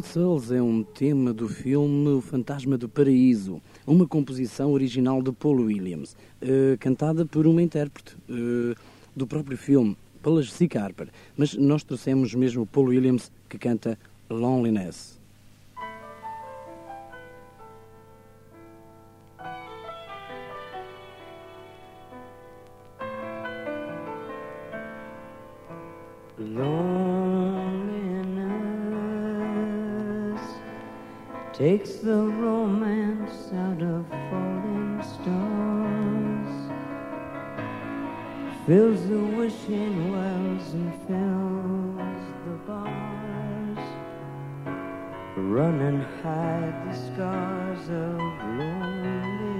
Souls é um tema do filme O Fantasma do Paraíso, uma composição original de Paul Williams, cantada por uma intérprete do próprio filme, pela Jessica Harper. Mas nós trouxemos mesmo o Paul Williams, que canta Loneliness. Loneliness takes the romance out of falling stars, fills the wishing wells and fills the bars, run and hide the scars of loneliness.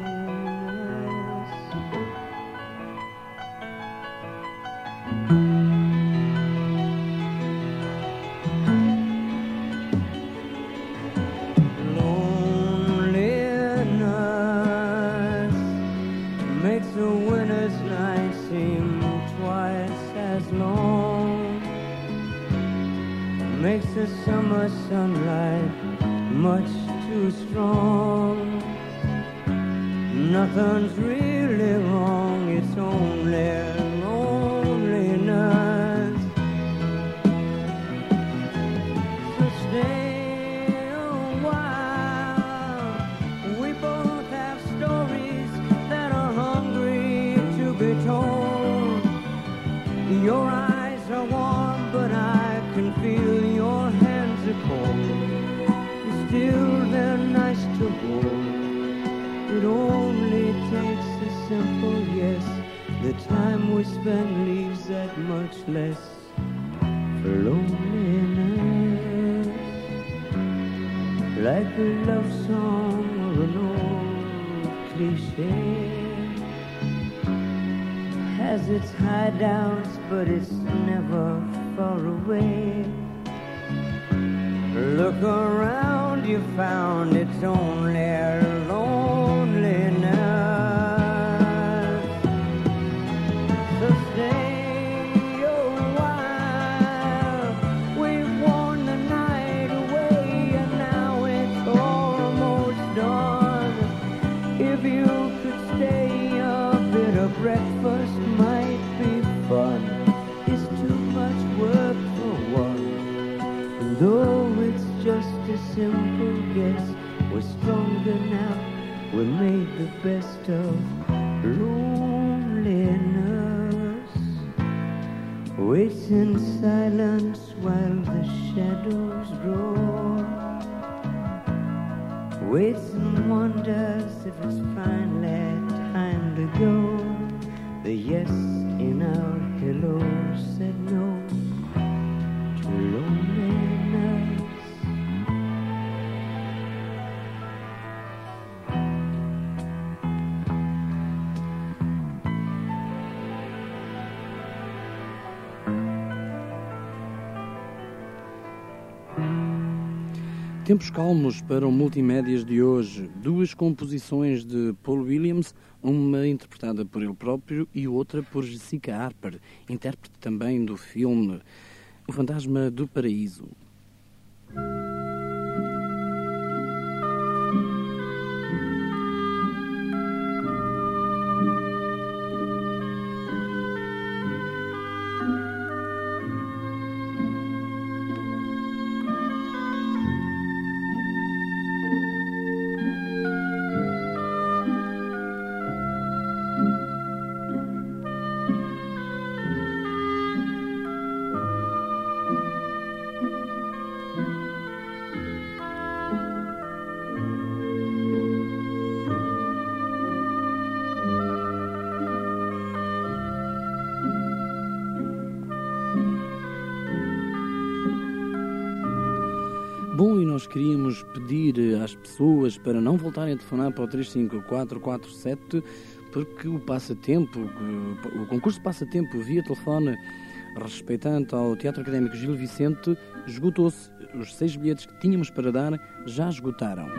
Makes the summer sunlight much too strong. Nothing's really wrong, it's only loneliness. So stay a while, we both have stories that are hungry to be told. Your eyes are warm, but I can feel your hands are cold. Still they're nice to hold. It only takes a simple yes. The time we spend leaves that much less for loneliness. Like a love song or an old cliche, has its hideouts, but it's never far away. Look around, you found it's only loneliness. So stay a while, we've worn the night away, and now it's almost dawn. If you could stay, a bit of breakfast might be fun. It's too much work for one. And though it's just a simple guess, we're stronger now. We made the best of loneliness. Waits in silence while the shadows roar. Waits and wonders if it's finally time to go. The yes in our hello said no to loneliness. Tempos calmos para o Multimédias de hoje. Duas composições de Paul Williams, uma interpretada por ele próprio e outra por Jessica Harper, intérprete também do filme O Fantasma do Paraíso. Bom, e nós queríamos pedir às pessoas para não voltarem a telefonar para o 35447, porque o concurso de passatempo via telefone respeitante ao Teatro Académico Gil Vicente esgotou-se. Os 6 bilhetes que tínhamos para dar já esgotaram.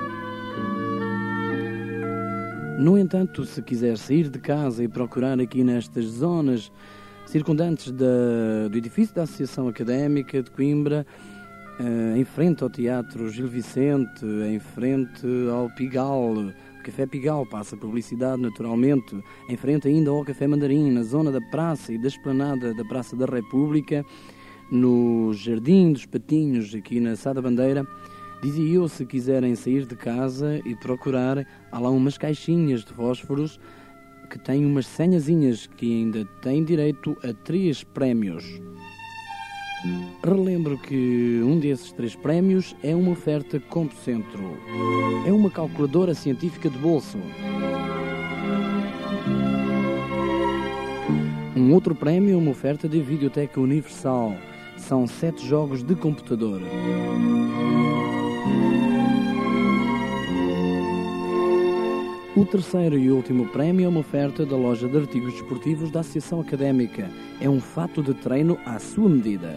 No entanto, se quiser sair de casa e procurar aqui nestas zonas circundantes do edifício da Associação Académica de Coimbra, em frente ao Teatro Gil Vicente, em frente ao Pigal, o Café Pigal, passa publicidade naturalmente, em frente ainda ao Café Mandarim, na zona da praça e da esplanada da Praça da República, no Jardim dos Patinhos, aqui na Sá da Bandeira. Dizia eu, se quiserem sair de casa e procurar, há lá umas caixinhas de fósforos que têm umas senhazinhas que ainda têm direito a 3 prémios. Relembro que um desses 3 prémios é uma oferta Compocentro. É uma calculadora científica de bolso. Um outro prémio é uma oferta de Videoteca Universal. São 7 jogos de computador. O terceiro e último prémio é uma oferta da loja de artigos desportivos da Associação Académica. É um fato de treino à sua medida.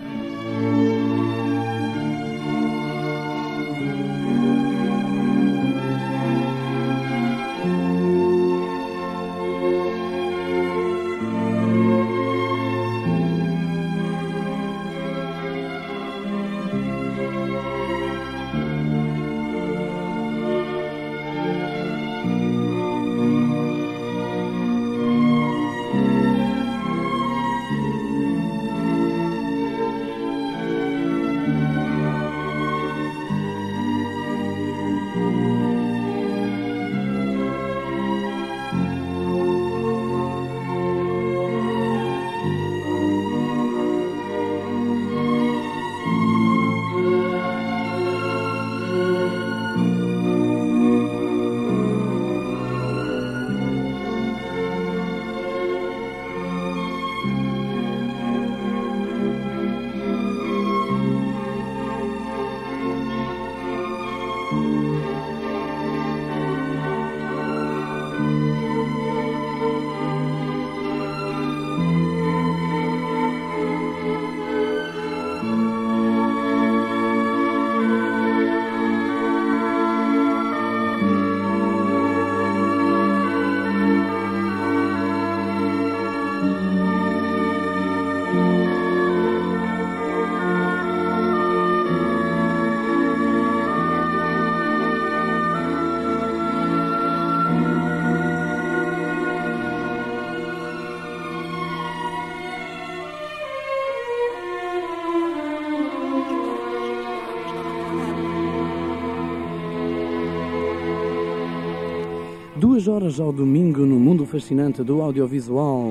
Duas horas ao domingo no mundo fascinante do audiovisual.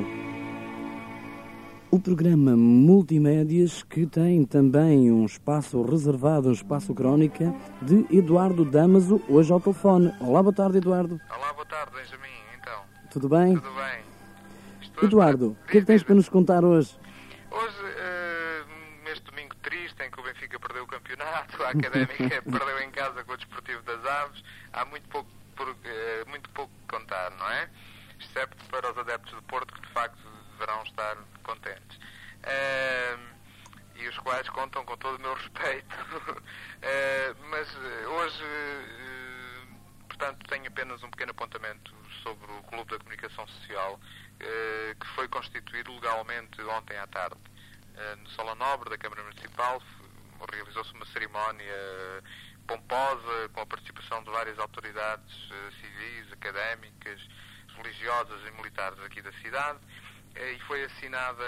O programa Multimédias, que tem também um espaço reservado, um espaço crónica, de Eduardo Damaso, hoje ao telefone. Olá, boa tarde, Eduardo. Olá, boa tarde, Benjamin. Então, tudo bem? tudo bem. Eduardo, o que é que tens para nos contar hoje? Hoje, neste domingo triste, em que o Benfica perdeu o campeonato, a Académica perdeu em casa com o Desportivo das Aves, há muito pouco contar, não é? Excepto para os adeptos do Porto, que de facto deverão estar contentes. E os quais contam com todo o meu respeito. Mas hoje, portanto, tenho apenas um pequeno apontamento sobre o Clube da Comunicação Social, que foi constituído legalmente ontem à tarde. No Salão Nobre da Câmara Municipal realizou-se uma cerimónia pomposa, com a participação de várias autoridades civis, académicas, religiosas e militares aqui da cidade, e foi assinada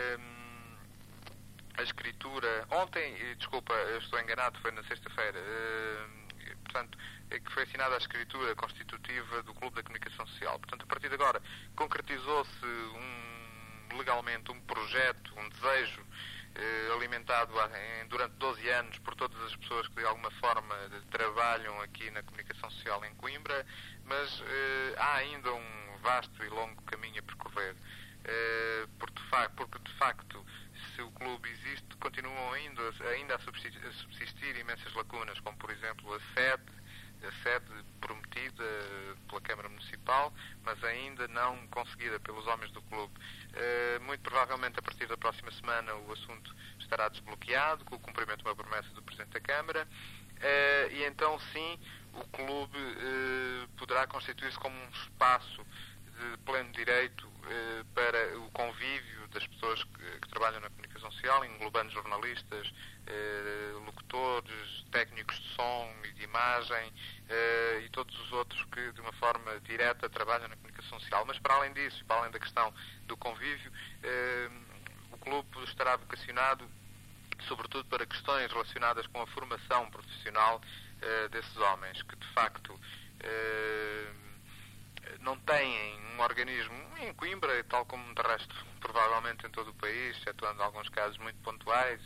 a escritura, ontem, desculpa, eu estou enganado, foi na sexta-feira, portanto, que foi assinada a escritura constitutiva do Clube da Comunicação Social. Portanto, a partir de agora, concretizou-se legalmente um projeto, um desejo, alimentado durante 12 anos por todas as pessoas que de alguma forma trabalham aqui na comunicação social em Coimbra, mas há ainda um vasto e longo caminho a percorrer, porque de facto, se o clube existe, continuam ainda a subsistir imensas lacunas, como por exemplo a sede prometida pela Câmara Municipal, mas ainda não conseguida pelos homens do clube. Muito provavelmente, a partir da próxima semana, o assunto estará desbloqueado, com o cumprimento de uma promessa do Presidente da Câmara, e então sim, o clube poderá constituir-se como um espaço de pleno direito para o convívio das pessoas que trabalham na comunicação social, englobando jornalistas, locutores, técnicos de som e de imagem e todos os outros que de uma forma direta trabalham na comunicação social. Mas para além disso, para além da questão do convívio, o clube estará vocacionado sobretudo para questões relacionadas com a formação profissional desses homens, que de facto não têm um organismo em Coimbra, tal como de resto provavelmente em todo o país, excetuando alguns casos muito pontuais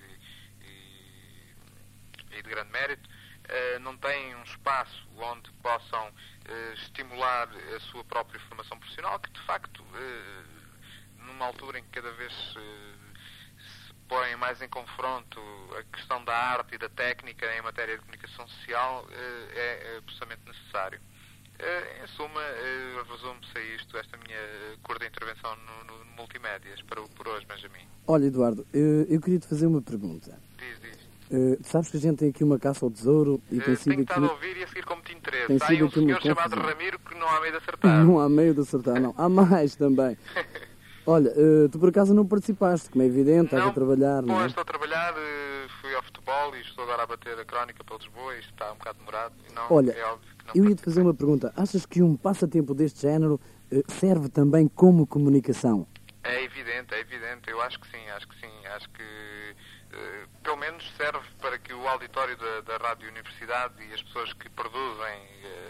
e de grande mérito, não têm um espaço onde possam estimular a sua própria formação profissional, que de facto, numa altura em que cada vez se põe mais em confronto a questão da arte e da técnica em matéria de comunicação social, é absolutamente necessário. Em suma, resume-se a isto, esta minha curta intervenção no Multimédias por hoje, Benjamin. Olha, Eduardo, eu queria te fazer uma pergunta. Diz. Sabes que a gente tem aqui uma caça ao tesouro e tem sido tenho estado aqui... a ouvir e a seguir com muito interesse. Tem Há sido um aqui uma senhor chamado confusão. Ramiro que não há meio de acertar. Não há meio de acertar, não. Há mais também. Olha, tu por acaso não participaste, como é evidente, estás a trabalhar, não é? Estou a trabalhar, fui ao futebol e estou agora a bater a crónica para Lisboa e isto está um bocado demorado. E não, Olha, é óbvio que não eu ia-te fazer uma pergunta. Achas que um passatempo deste género serve também como comunicação? É evidente. Eu acho que sim. Acho que pelo menos serve para que o auditório da Rádio Universidade e as pessoas que produzem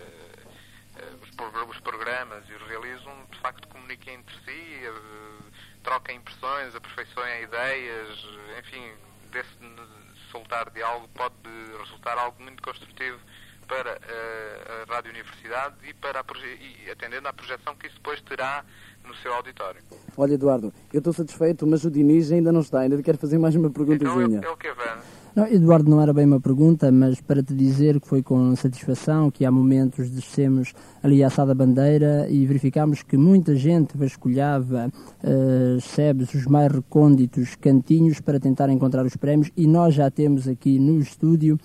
os programas e os realizam, de facto, comuniquem entre si, troquem impressões, aperfeiçoem ideias, enfim, desse soltar diálogo pode resultar algo muito construtivo para a Rádio Universidade e atendendo à projeção que isso depois terá no seu auditório. Olha, Eduardo, eu estou satisfeito, mas o Diniz ainda não está, ainda te quero fazer mais uma perguntazinha. Então, é o que vem. Não, Eduardo, não era bem uma pergunta, mas para te dizer que foi com satisfação que há momentos descemos ali à Sá da Bandeira e verificámos que muita gente vasculhava sebes, os mais recônditos cantinhos para tentar encontrar os prémios, e nós já temos aqui no estúdio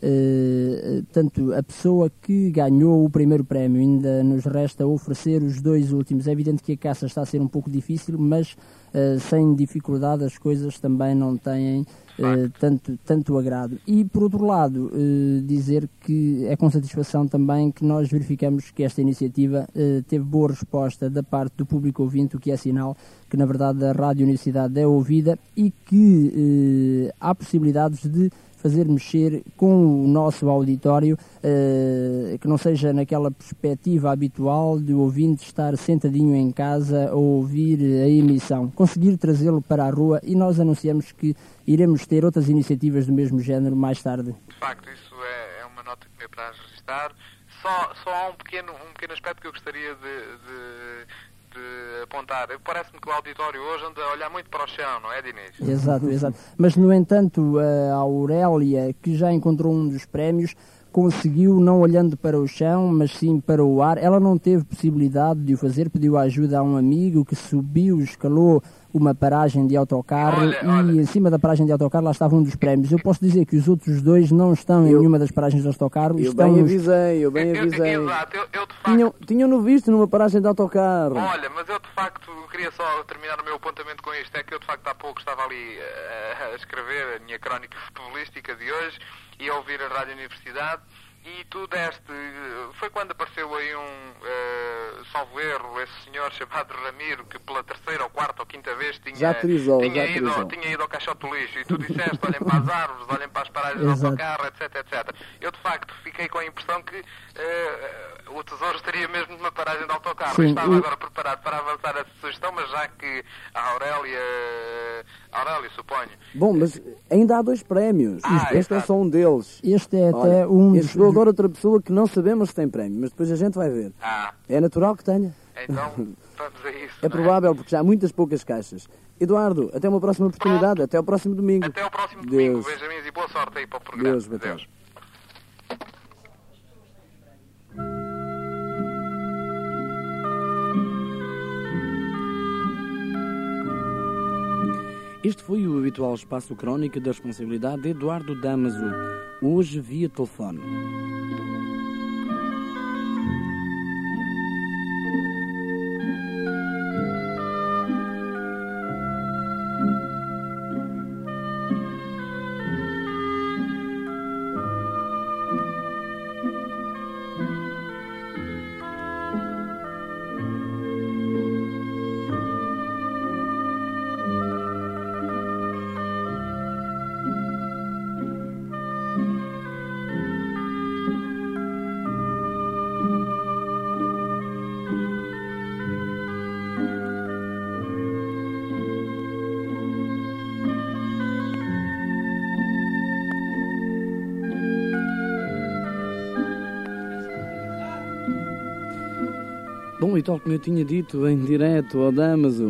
tanto a pessoa que ganhou o primeiro prémio. Ainda nos resta oferecer os dois últimos. É evidente que a caça está a ser um pouco difícil, mas sem dificuldade as coisas também não têm tanto agrado. E por outro lado, dizer que é com satisfação também que nós verificamos que esta iniciativa teve boa resposta da parte do público ouvinte, o que é sinal que na verdade a Rádio Universidade é ouvida e que há possibilidades de fazer mexer com o nosso auditório, que não seja naquela perspectiva habitual de o ouvinte estar sentadinho em casa a ouvir a emissão, conseguir trazê-lo para a rua, e nós anunciamos que iremos ter outras iniciativas do mesmo género mais tarde. De facto, isso é uma nota que me apraz registrar. Só há um pequeno aspecto que eu gostaria de apontar. Parece-me que o auditório hoje anda a olhar muito para o chão, não é, Diniz? Exato. Mas, no entanto, a Aurélia, que já encontrou um dos prémios, conseguiu, não olhando para o chão, mas sim para o ar. Ela não teve possibilidade de o fazer, pediu ajuda a um amigo que subiu, escalou uma paragem de autocarro e em cima da paragem de autocarro lá estava um dos prémios. Eu posso dizer que os outros dois não estão em nenhuma das paragens de autocarro. Eu bem avisei. Exato, eu de facto... Tinham-no visto numa paragem de autocarro. Olha, mas eu de facto queria só terminar o meu apontamento com isto. É que eu de facto há pouco estava ali a escrever a minha crónica futebolística de hoje e a ouvir a Rádio Universidade. E tu deste, foi quando apareceu aí salvo erro, esse senhor chamado Ramiro, que pela terceira ou quarta ou quinta vez tinha ido ao caixote do lixo, e tu disseste, olhem para as árvores, olhem para as paragens do autocarro, etc. Eu de facto fiquei com a impressão que o tesouro estaria mesmo numa paragem de autocarro. Sim, Estava agora preparado para avançar essa sugestão, mas já que a Aurélia, suponho... Bom, mas ainda há dois prémios. Este é só um deles. Este é até um dos... Chegou agora outra pessoa que não sabemos se tem prémio, mas depois a gente vai ver. É natural que tenha. Então, vamos a isso. É provável, porque já há muitas poucas caixas. Eduardo, até uma próxima oportunidade. Até ao próximo domingo. Até ao próximo domingo, Benjamin, e boa sorte aí para o programa. Deus, Deus. Este foi o habitual espaço crónica da responsabilidade de Eduardo Damaso, hoje via telefone. Bom, e tal como eu tinha dito em direto ao Damaso,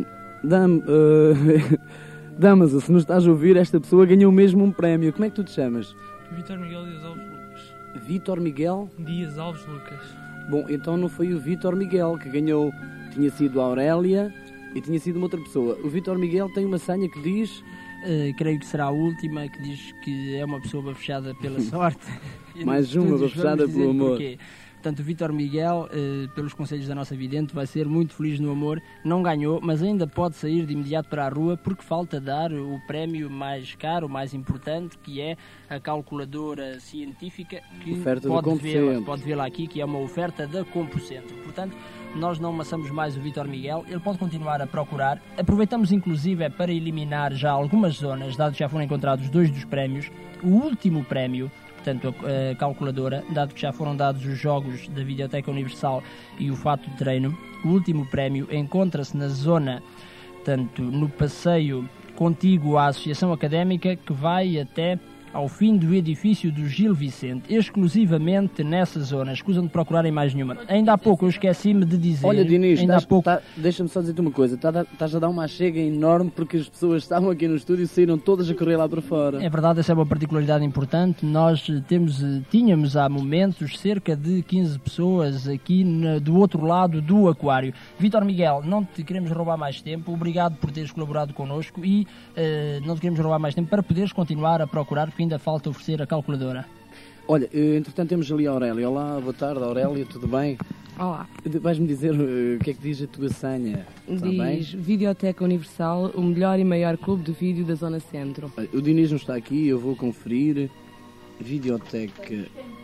Damaso, se nos estás a ouvir, esta pessoa ganhou mesmo um prémio. Como é que tu te chamas? Vítor Miguel Dias Alves Lucas. Vítor Miguel? Dias Alves Lucas. Bom, então não foi o Vítor Miguel que ganhou, tinha sido a Aurélia e tinha sido uma outra pessoa. O Vítor Miguel tem uma senha que diz... creio que será a última, que diz que é uma pessoa bafejada pela sorte. Mais uma bafejada pelo amor. Porquê. Portanto, o Vítor Miguel, pelos conselhos da nossa vidente, vai ser muito feliz no amor. Não ganhou, mas ainda pode sair de imediato para a rua, porque falta dar o prémio mais caro, mais importante, que é a calculadora científica, que Oferta pode vê-la aqui, que é uma oferta da Compocentro. Portanto, nós não maçamos mais o Vítor Miguel, ele pode continuar a procurar. Aproveitamos inclusive para eliminar já algumas zonas, dado que já foram encontrados 2 dos prémios. O último prémio, portanto a calculadora, dado que já foram dados os jogos da Videoteca Universal e o fato de treino, o último prémio encontra-se na zona, portanto no passeio contíguo à Associação Académica, que vai até ao fim do edifício do Gil Vicente, exclusivamente nessa zona. Escusam de procurarem mais nenhuma. Ainda há pouco eu esqueci-me de dizer... Olha, Dinis, pouco... deixa-me só dizer-te uma coisa. Estás a dar uma chega enorme porque as pessoas estavam aqui no estúdio e saíram todas a correr lá para fora. É verdade, essa é uma particularidade importante. Nós tínhamos há momentos cerca de 15 pessoas aqui do outro lado do aquário. Vítor Miguel, não te queremos roubar mais tempo. Obrigado por teres colaborado connosco e não te queremos roubar mais tempo para poderes continuar a procurar, porque ainda falta oferecer a calculadora. Olha, entretanto temos ali a Aurélia. Olá, boa tarde, Aurélia, tudo bem? Olá. Vais-me dizer o que é que diz a tua senha? Está bem? Diz Videoteca Universal, o melhor e maior clube de vídeo da Zona Centro. O Dinis não está aqui, eu vou conferir. Videoteca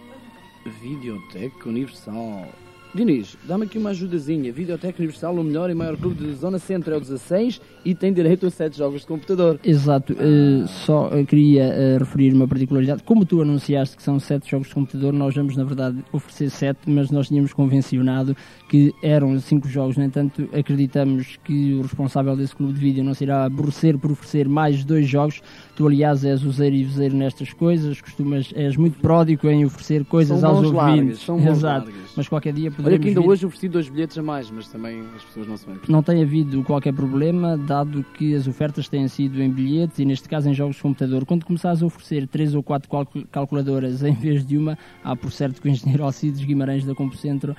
Universal. Dinis, dá-me aqui uma ajudazinha. Videoteca Universal, o melhor e maior clube de Zona Centro, é o 16 e tem direito a 7 jogos de computador. Exato, só queria referir uma particularidade. Como tu anunciaste que são 7 jogos de computador, nós vamos na verdade oferecer 7, mas nós tínhamos convencionado que eram 5 jogos. No entanto, acreditamos que o responsável desse clube de vídeo não se irá aborrecer por oferecer mais 2 jogos. Tu, aliás, és useiro e vezeiro nestas coisas, és muito pródigo em oferecer coisas aos ouvintes. São mãos Exato, largas. mas qualquer dia Olha que ainda vir... hoje ofereci 2 bilhetes a mais, mas também as pessoas não se vêm. Não tem havido qualquer problema, dado que as ofertas têm sido em bilhetes e neste caso em jogos de computador. Quando começares a oferecer 3 ou 4 calculadoras em vez de uma, há por certo que o engenheiro Alcides Guimarães da Compocentro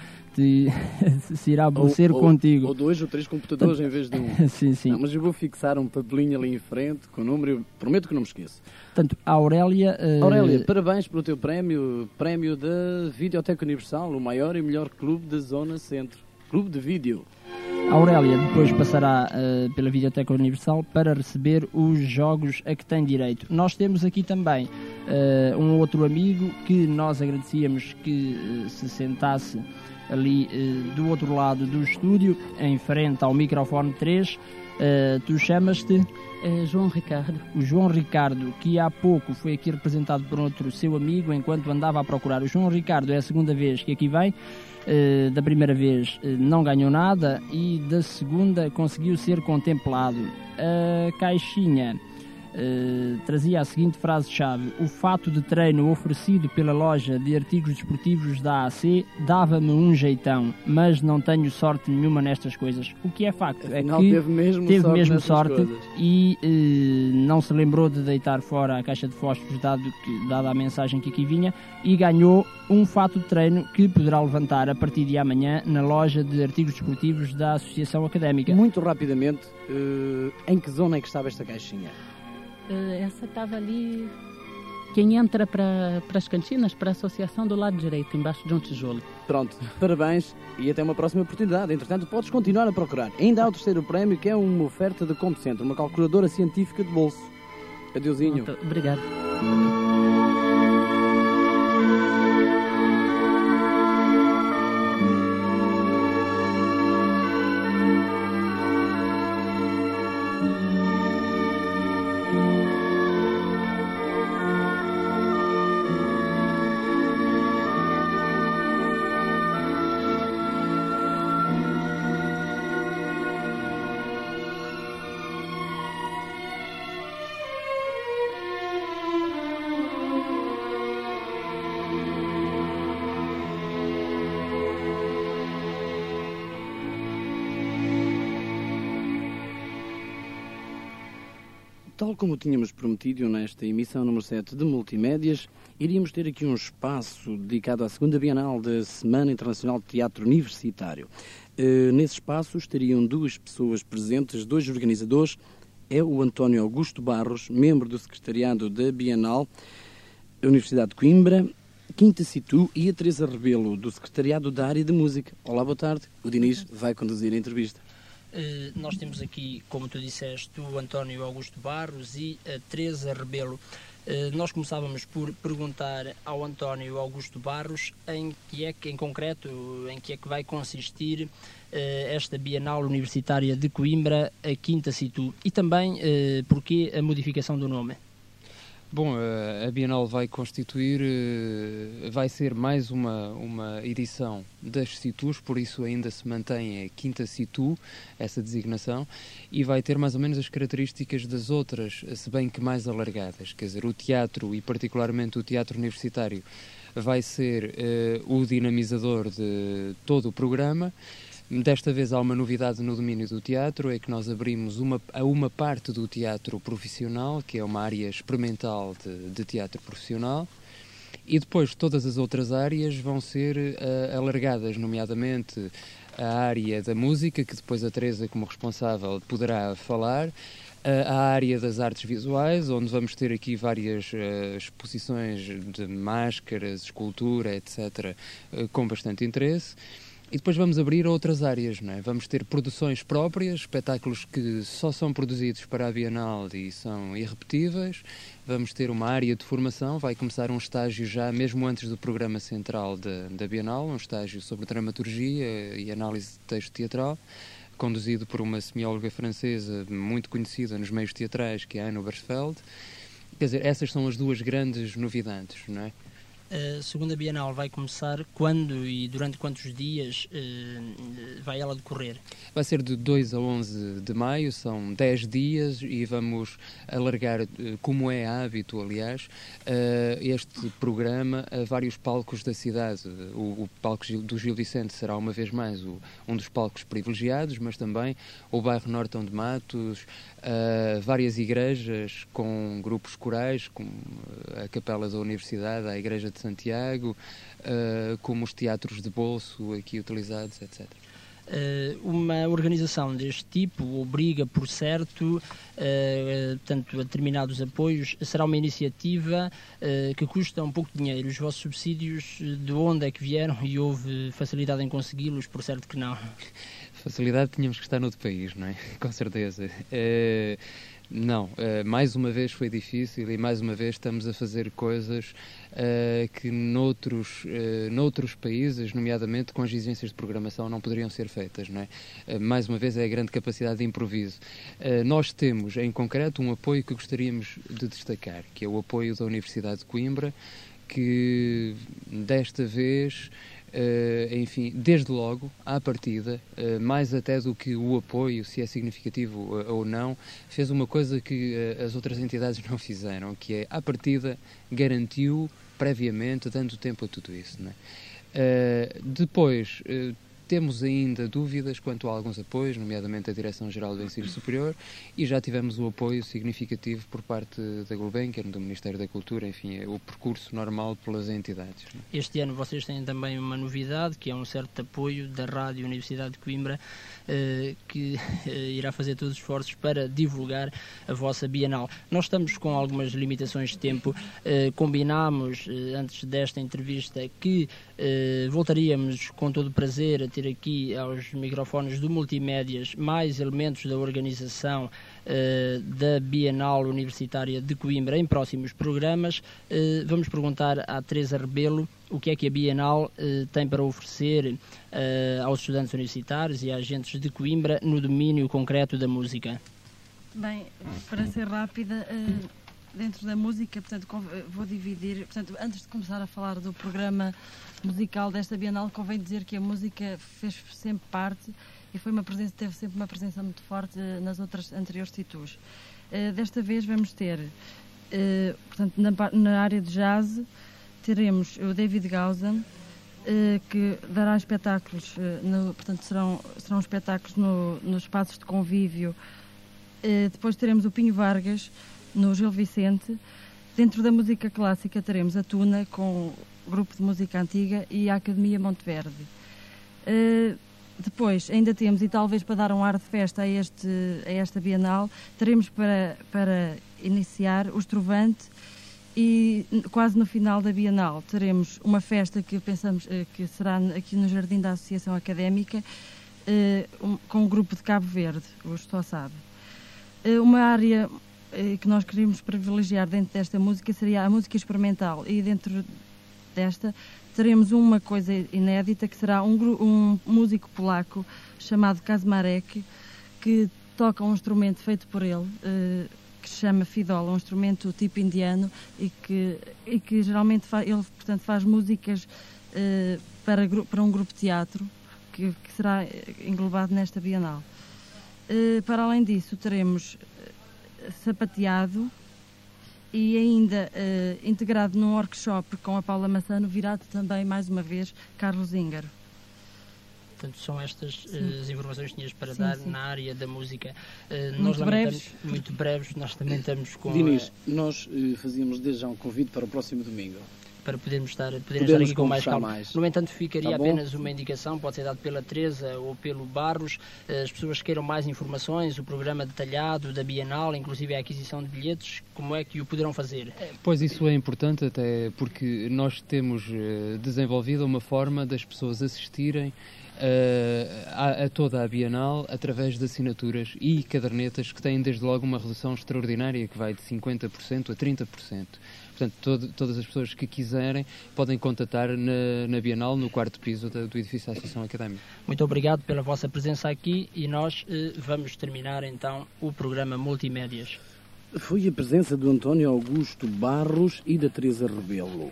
se irá aborrecer contigo. Ou 2 ou 3 computadores em vez de um. Sim. Não, mas eu vou fixar um papelinho ali em frente com o número, eu prometo que não me esqueço. Portanto, a Aurélia... Aurélia, parabéns pelo teu prémio da Videoteca Universal, o maior e melhor clube da Zona Centro. Clube de vídeo. A Aurélia depois passará pela Videoteca Universal para receber os jogos a que tem direito. Nós temos aqui também um outro amigo que nós agradecíamos que se sentasse ali do outro lado do estúdio, em frente ao microfone 3. Tu chamas-te? João Ricardo. O João Ricardo, que há pouco foi aqui representado por outro seu amigo enquanto andava a procurar. O João Ricardo é a segunda vez que aqui vem. Da primeira vez não ganhou nada e da segunda conseguiu ser contemplado. A caixinha trazia a seguinte frase-chave: o fato de treino oferecido pela loja de artigos desportivos da AC dava-me um jeitão, mas não tenho sorte nenhuma nestas coisas. O que é facto Afinal, é que teve mesmo sorte e não se lembrou de deitar fora a caixa de fósforos dada a mensagem que aqui vinha, e ganhou um fato de treino que poderá levantar a partir de amanhã na loja de artigos desportivos da Associação Académica. Muito rapidamente, em que zona é que estava esta caixinha? Essa estava ali. Quem entra para as cantinas, para a associação, do lado direito, embaixo de um tijolo. Pronto, parabéns e até uma próxima oportunidade. Entretanto, podes continuar a procurar. Ainda há o terceiro prémio, que é uma oferta da Compocentro, uma calculadora científica de bolso. Adeusinho. Pronto, obrigado. Tal como tínhamos prometido nesta emissão número 7 de Multimédias, iríamos ter aqui um espaço dedicado à segunda Bienal da Semana Internacional de Teatro Universitário. Nesse espaço estariam duas pessoas presentes, dois organizadores. É o António Augusto Barros, membro do secretariado da Bienal da Universidade de Coimbra, Quinta Situ, e a Teresa Rebelo, do secretariado da área de música. Olá, boa tarde. O Diniz vai conduzir a entrevista. Nós temos aqui, como tu disseste, o António Augusto Barros e a Teresa Rebelo. Nós começávamos por perguntar ao António Augusto Barros em que é que vai consistir esta Bienal Universitária de Coimbra, a Quinta Situ, e também porquê a modificação do nome. Bom, a Bienal vai ser mais uma edição das Situs, por isso ainda se mantém a Quinta Situ, essa designação, e vai ter mais ou menos as características das outras, se bem que mais alargadas. Quer dizer, o teatro, e particularmente o teatro universitário, vai ser o dinamizador de todo o programa. Desta vez há uma novidade no domínio do teatro, é que nós abrimos uma parte do teatro profissional, que é uma área experimental de teatro profissional, e depois todas as outras áreas vão ser alargadas, nomeadamente a área da música, que depois a Teresa, como responsável, poderá falar, a área das artes visuais, onde vamos ter aqui várias exposições de máscaras, escultura, etc., com bastante interesse. E depois vamos abrir outras áreas, não é? Vamos ter produções próprias, espetáculos que só são produzidos para a Bienal e são irrepetíveis. Vamos ter uma área de formação, vai começar um estágio já, mesmo antes do programa central da Bienal, um estágio sobre dramaturgia e análise de texto teatral, conduzido por uma semióloga francesa muito conhecida nos meios teatrais, que é a Anne Oberfeld. Quer dizer, essas são as duas grandes novidades, não é? A segunda Bienal vai começar quando e durante quantos dias vai ela decorrer? Vai ser de 2 a 11 de maio, são 10 dias e vamos alargar, como é hábito, aliás, este programa a vários palcos da cidade. O palco do Gil Vicente será uma vez mais um dos palcos privilegiados, mas também o bairro Nortão de Matos, várias igrejas com grupos corais, como a Capela da Universidade, a Igreja de Santiago, como os teatros de bolso aqui utilizados, etc. Uma organização deste tipo obriga, por certo, portanto, a determinados apoios. Será uma iniciativa que custa um pouco de dinheiro. Os vossos subsídios, de onde é que vieram e houve facilidade em consegui-los? Por certo que não. Facilidade tínhamos que estar noutro país, não é? Com certeza. Não, mais uma vez foi difícil e mais uma vez estamos a fazer coisas que noutros países, nomeadamente com as exigências de programação, não poderiam ser feitas, não é? Mais uma vez é a grande capacidade de improviso. Nós temos, em concreto, um apoio que gostaríamos de destacar, que é o apoio da Universidade de Coimbra, que desta vez... enfim, desde logo, à partida, mais até do que o apoio, se é significativo ou não, fez uma coisa que as outras entidades não fizeram, que é, à partida, garantiu previamente, dando tempo a tudo isso, não é? Depois, temos ainda dúvidas quanto a alguns apoios, nomeadamente a Direção-Geral do Ensino Superior, e já tivemos o apoio significativo por parte da Gulbenkian, do Ministério da Cultura, enfim, é o percurso normal pelas entidades. Este ano vocês têm também uma novidade, que é um certo apoio da Rádio Universidade de Coimbra, que irá fazer todos os esforços para divulgar a vossa Bienal. Nós estamos com algumas limitações de tempo. Combinámos, antes desta entrevista, que voltaríamos com todo o prazer a ter aqui aos microfones do Multimédias mais elementos da organização da Bienal Universitária de Coimbra em próximos programas. Vamos perguntar à Teresa Rebelo o que é que a Bienal tem para oferecer aos estudantes universitários e a agentes de Coimbra no domínio concreto da música. Bem, para ser rápida, dentro da música, portanto, vou dividir, portanto, antes de começar a falar do programa musical desta Bienal, convém dizer que a música fez sempre parte e teve sempre uma presença muito forte nas outras anteriores situs. Desta vez vamos ter, portanto, na área de jazz, teremos o David Gauzan, que dará espetáculos, portanto, serão espetáculos nos espaços de convívio Depois teremos o Pinho Vargas, no Gil Vicente. Dentro da música clássica teremos a Tuna, com o grupo de música antiga, e a Academia Monteverde. Depois, ainda temos, e talvez para dar um ar de festa a esta Bienal, teremos para iniciar o Estrovante, e quase no final da Bienal teremos uma festa que pensamos que será aqui no Jardim da Associação Académica, com o grupo de Cabo Verde, o Estou Sabe. Uma área que nós queríamos privilegiar dentro desta música seria a música experimental, e dentro desta teremos uma coisa inédita, que será um músico polaco chamado Kazmarek, que toca um instrumento feito por ele, que se chama fidola, um instrumento tipo indiano, e que geralmente portanto, faz músicas para um grupo de teatro, que será englobado nesta Bienal. Para além disso, teremos sapateado, e ainda integrado num workshop com a Paula Massano, virá também, mais uma vez, Carlos Íngaro. Portanto, são estas as informações que tinhas para Sim, dar sim. na área da música. Muito breves. Muito breves, nós também estamos com... Diniz, nós fazíamos desde já um convite para o próximo domingo. Para podermos estar aqui Podemos com mais conversar calma. mais. No entanto, ficaria Tá bom? apenas uma indicação, pode ser dado pela Teresa ou pelo Barros. As pessoas que queiram mais informações, o programa detalhado da Bienal, inclusive a aquisição de bilhetes, como é que o poderão fazer? Pois isso é importante, até porque nós temos desenvolvido uma forma das pessoas assistirem a toda a Bienal através de assinaturas e cadernetas que têm desde logo uma redução extraordinária que vai de 50% a 30%. Portanto, todas as pessoas que quiserem podem contatar na Bienal, no 4º piso do edifício da Associação Académica. Muito obrigado pela vossa presença aqui, e nós vamos terminar então o programa Multimédias. Foi a presença do António Augusto Barros e da Teresa Rebelo.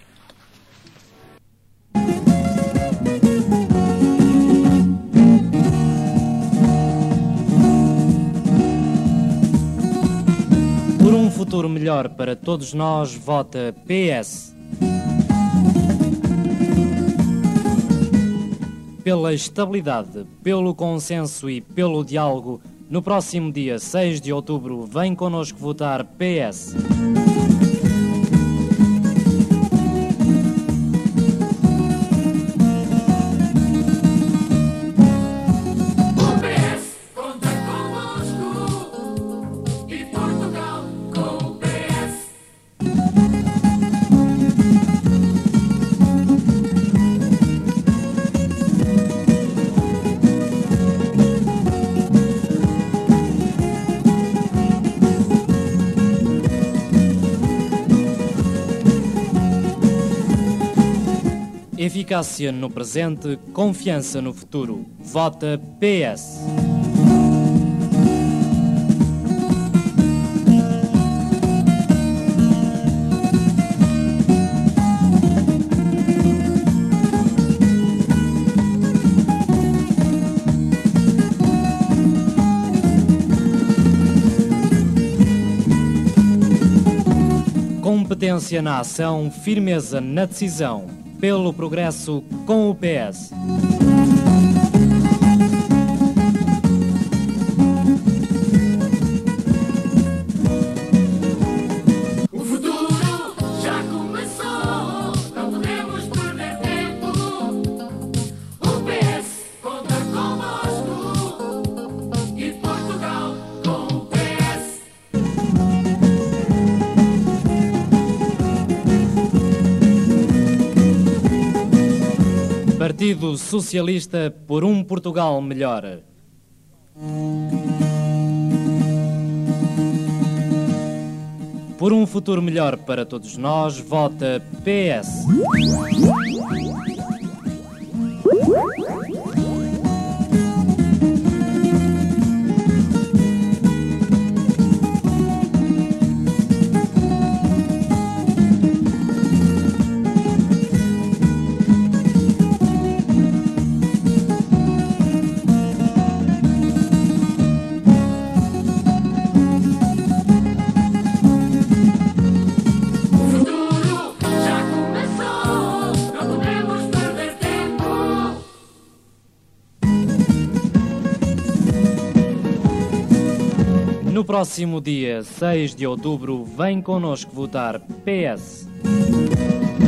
Por um futuro melhor para todos nós, vota PS. Pela estabilidade, pelo consenso e pelo diálogo, no próximo dia 6 de outubro, vem connosco votar PS. Eficácia no presente, confiança no futuro. Vota PS. Competência na ação, firmeza na decisão. Pelo progresso com o PS. O futuro já começou, não podemos perder tempo. O PS conta connosco e Portugal com o PS. Partido Socialista por um Portugal melhor. Por um futuro melhor para todos nós, vota PS. No próximo dia 6 de outubro, vem connosco votar PS.